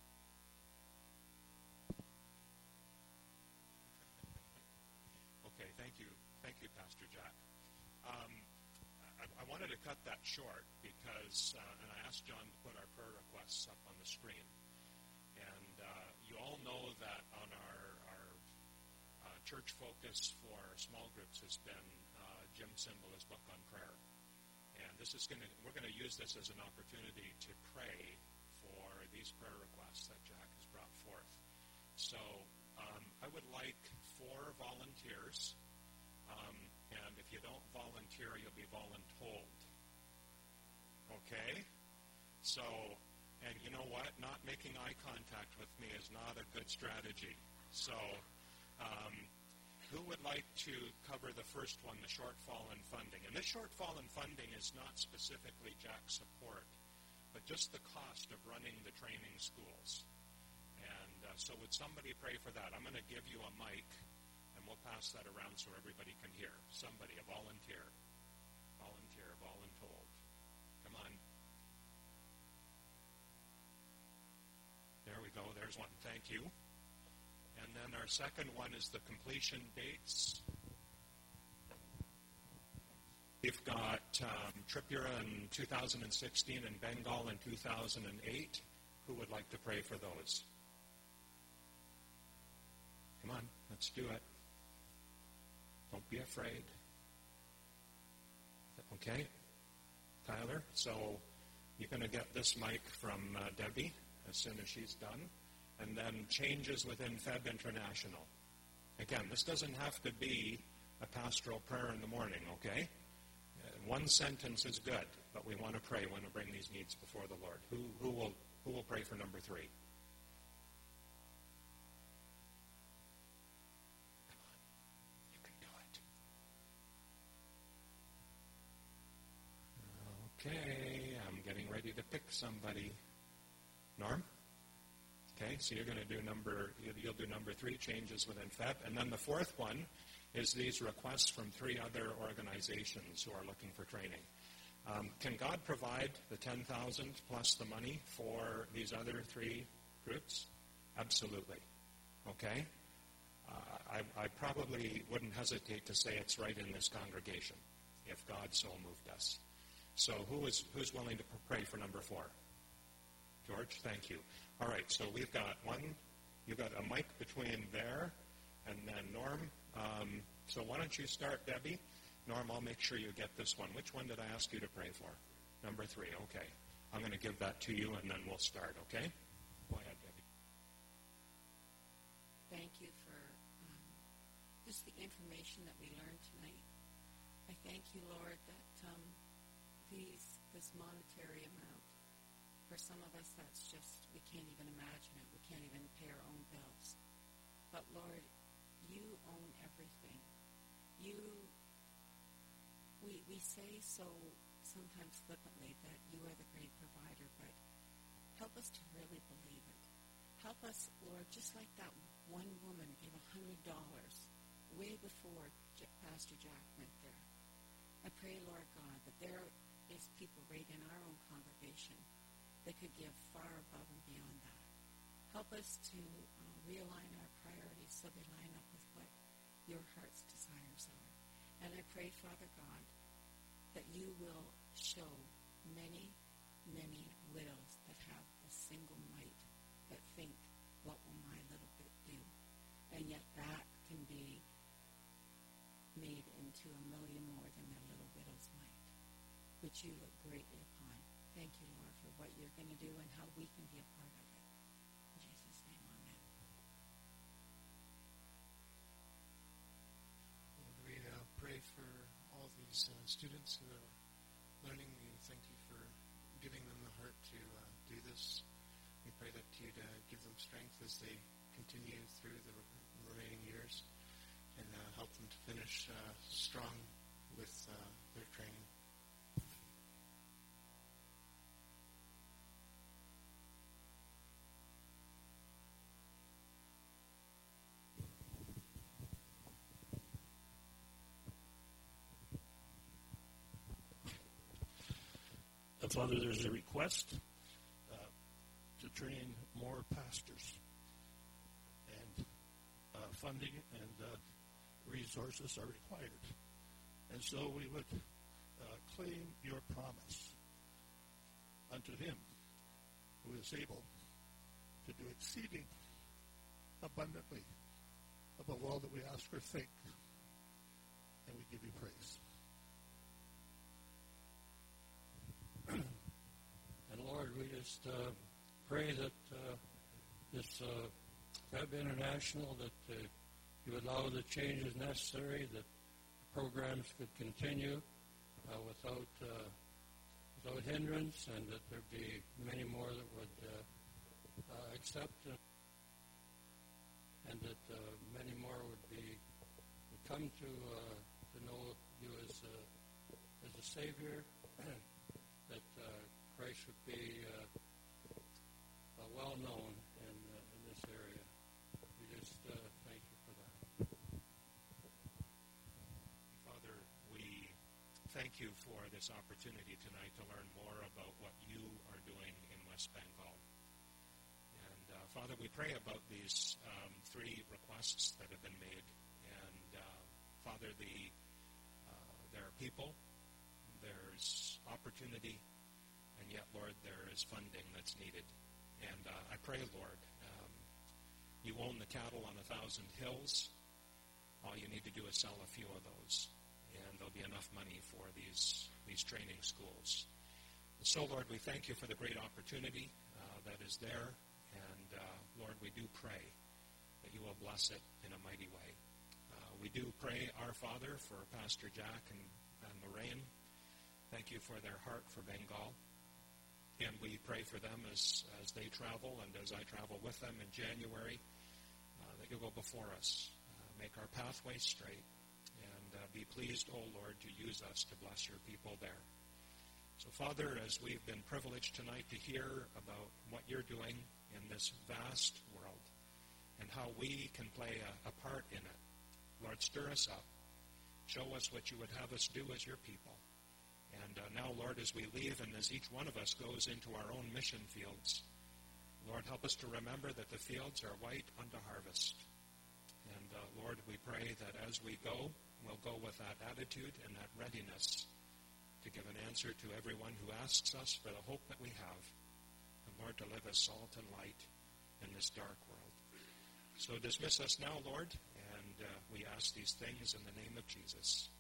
Okay, thank you. Thank you, Pastor Jack. Um, I, I wanted to cut that short because, uh, and I asked John to put our prayer requests up on the screen. And uh, you all know that on our, our uh, church focus for small groups has been uh, Jim Cymbala's book on prayer. And this is going to, we're going to use this as an opportunity to pray for these prayer requests that Jack has brought forth. So um, I would like four volunteers, um, and if you don't volunteer, you'll be voluntold. Okay? So, and you know what? Not making eye contact with me is not a good strategy. So, um, who would like to cover the first one, the shortfall in funding? And this shortfall in funding is not specifically Jack's support, but just the cost of running the training schools. And uh, so would somebody pray for that? I'm going to give you a mic, and we'll pass that around so everybody can hear. Somebody, a volunteer. Volunteer, voluntold. Come on. There we go. There's one. Thank you. And then our second one is the completion dates. We've got um, Tripura in two thousand sixteen and Bengal in two thousand eight. Who would like to pray for those? Come on, let's do it. Don't be afraid. Okay, Tyler, so you're going to get this mic from uh, Debbie as soon as she's done. And then changes within F E B International. Again, this doesn't have to be a pastoral prayer in the morning, okay? Uh, one sentence is good, but we want to pray. We want to bring these needs before the Lord. Who, who will who will pray for number three? Come on. You can do it. Okay, I'm getting ready to pick somebody. Norm? Okay, so you're going to do number, you'll do number three, changes within F E P. And then the fourth one is these requests from three other organizations who are looking for training. Um, can God provide the ten thousand dollars plus the money for these other three groups? Absolutely. Okay? Uh, I, I probably wouldn't hesitate to say it's right in this congregation, if God so moved us. So who is who's willing to pray for number four? George, thank you. All right, so we've got one, you've got a mic between there and then Norm. Um, so why don't you start, Debbie? Norm, I'll make sure you get this one. Which one did I ask you to pray for? Number three, okay. I'm going to give that to you, and then we'll start, okay? Go ahead, Debbie. Thank you for um, just the information that we learned tonight. I thank you, Lord, that um, these this monetary amount, for some of us, that's just, we can't even imagine it. We can't even pay our own bills. But, Lord, you own everything. You, we, we say so sometimes flippantly that you are the great provider, but help us to really believe it. Help us, Lord, just like that one woman gave one hundred dollars way before J- Pastor Jack went there. I pray, Lord God, that there is people right in our own congregation that could give far above and beyond that. Help us to uh, realign our priorities so they line up with what your heart's desires are. And I pray, Father God, that you will show many, many widows that have a single mite that think, what will my little bit do? And yet that can be made into a million more than their little widow's mite, which you look greatly upon. Thank you, Lord, for what you're going to do and how we can be a part of it. In Jesus' name, amen. Lord, we uh, pray for all these uh, students who are learning. We thank you for giving them the heart to uh, do this. We pray that you'd uh, give them strength as they continue through the remaining years and uh, help them to finish uh, strong with uh, their training. Father, there's a request uh, to train more pastors, and uh, funding and uh, resources are required. And so we would uh, claim your promise unto him who is able to do exceeding abundantly above all that we ask or think, and we give you praise. And Lord, we just uh, pray that uh, this uh, F E B International, that uh, you would allow the changes necessary, that programs could continue uh, without uh, without hindrance, and that there be many more that would uh, uh, accept, uh, and that uh, many more would be would come to uh, to know you as a, as a Savior. That uh, Christ would be uh, uh, well known in uh, in this area. We just uh, thank you for that. Father, we thank you for this opportunity tonight to learn more about what you are doing in West Bengal. And uh, Father, we pray about these um, three requests that have been made. And uh, Father, the uh, there are people. There's opportunity, and yet, Lord, there is funding that's needed. And uh, I pray, Lord, um, you own the cattle on a thousand hills. All you need to do is sell a few of those, and there'll be enough money for these, these training schools. And so, Lord, we thank you for the great opportunity uh, that is there. And, uh, Lord, we do pray that you will bless it in a mighty way. Uh, we do pray, our Father, for Pastor Jack and, and Lorraine. Thank you for their heart for Bengal. And we pray for them as, as they travel and as I travel with them in January, uh, that you'll go before us, uh, make our pathway straight, and uh, be pleased, O Lord, to use us to bless your people there. So, Father, as we've been privileged tonight to hear about what you're doing in this vast world and how we can play a, a part in it. Lord, stir us up. Show us what you would have us do as your people. And uh, now, Lord, as we leave and as each one of us goes into our own mission fields, Lord, help us to remember that the fields are white unto harvest. And, uh, Lord, we pray that as we go, we'll go with that attitude and that readiness to give an answer to everyone who asks us for the hope that we have. And, Lord, to live as salt and light in this dark world. So dismiss us now, Lord, and uh, we ask these things in the name of Jesus.